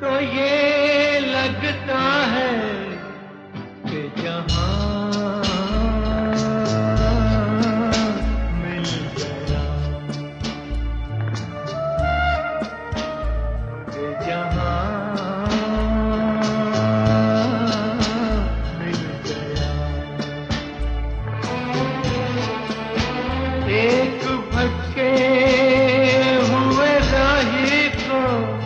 तो ये लगता है कि जहां मिल गया, कि जहां मिल गया। एक भटके हुए राही को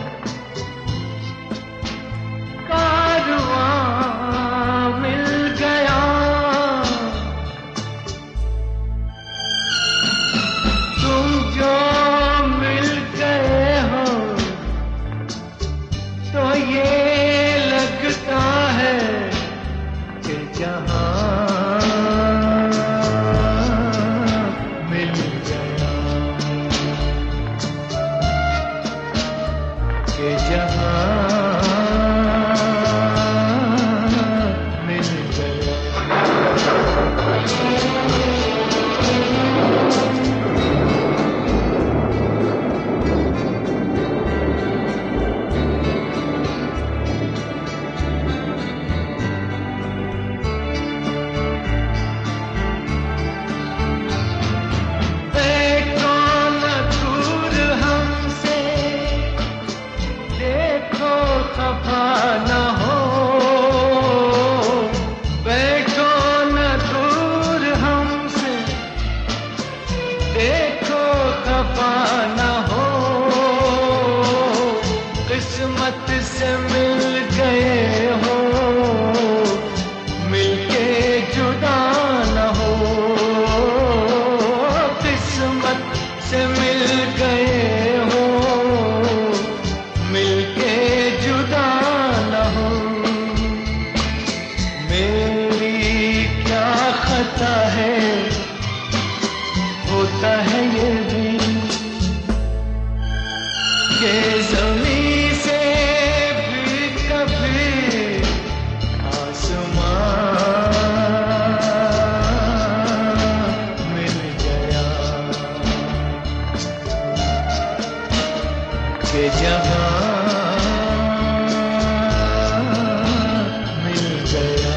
किस्मत से मिल गए हो, मिलके जुदा न हो। किस्मत से मिल गए हो, मिलके जुदा न हो। मेरी क्या खता है, होता है ये भी कि ज़मीं से भी कभी आसमां मिल गया, कि जहां मिल गया।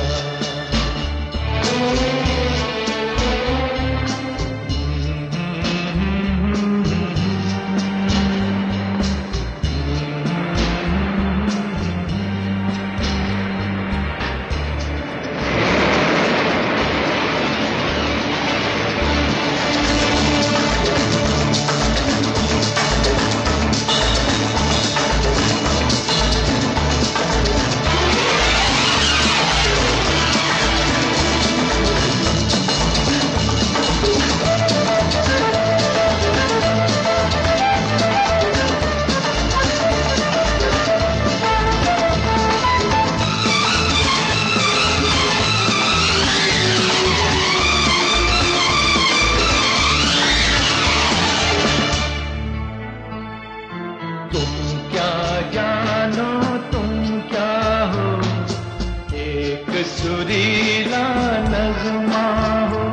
सुरीला नगमा हो,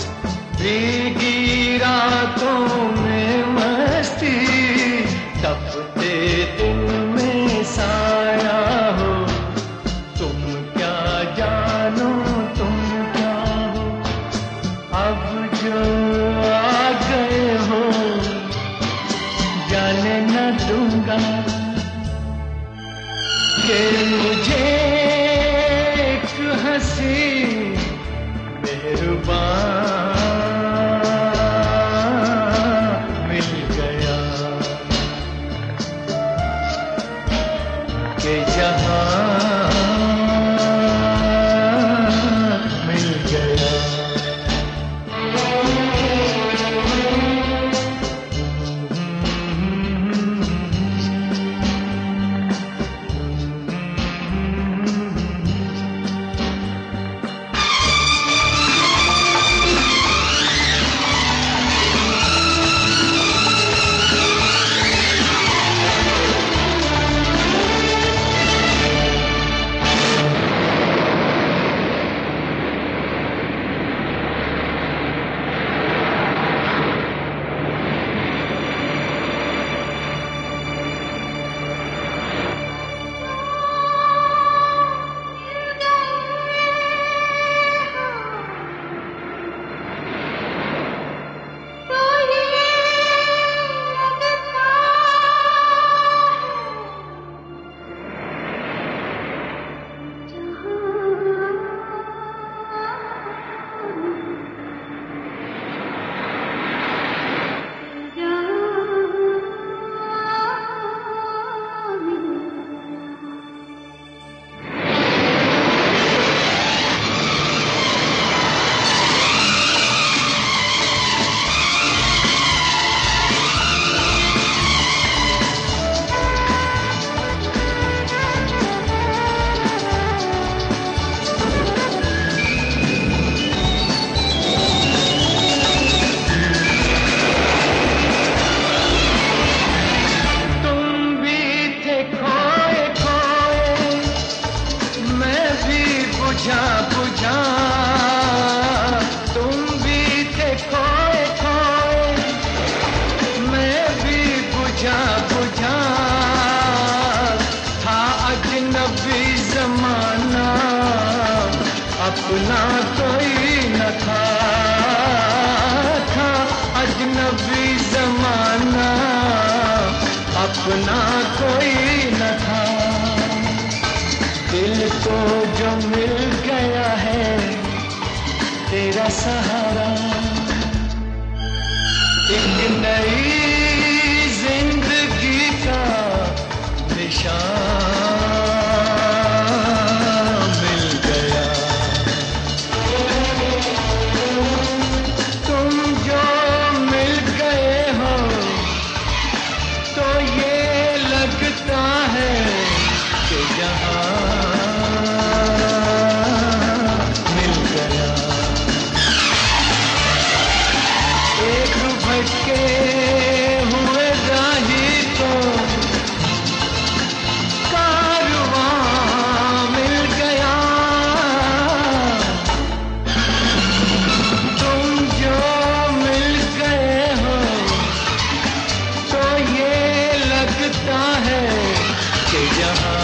भीगी रातों में मस्ती, तपते दिन में साया हो। तुम क्या जानो, तुम क्या हो, अब जो आ गए हो, जाने न दूंगा कि मुझे हंसी मेहरबान मिल गया, कि जहां मिल गया। अपना कोई न था, था अजनबी जमाना, अपना कोई न था। दिल को जो मिल गया है तेरा सहारा, एक नई जिंदगी का निशान मिल गया। तुम जो मिल गए हो तो ये लगता है कि जहां मिल गया। एक भटके हुए राही को कारवां मिल गया। तुम जो मिल गए हो तो ये लगता है कि जहां